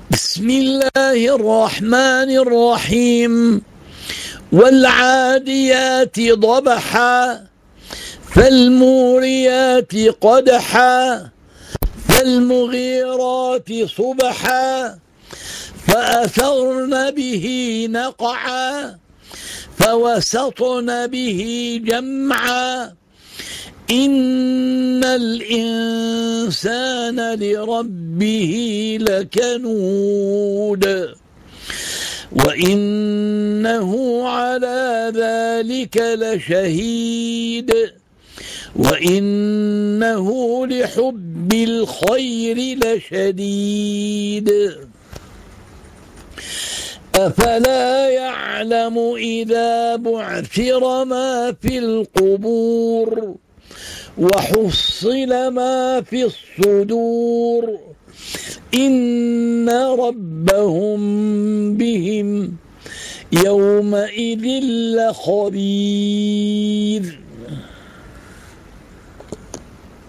بسم الله الرحمن الرحيم. والعاديات ضبحا فالموريات قدحا فالمغيرات صبحا فأثرن به نقعا فوسطن به جمعا إن الإنسان لربه لكنود وإنه على ذلك لشهيد وإنه لحب الخير لشديد أفلا يعلم إذا بعثر ما في القبور وحصل ما في الصدور إن ربهم بهم يومئذ لخبير.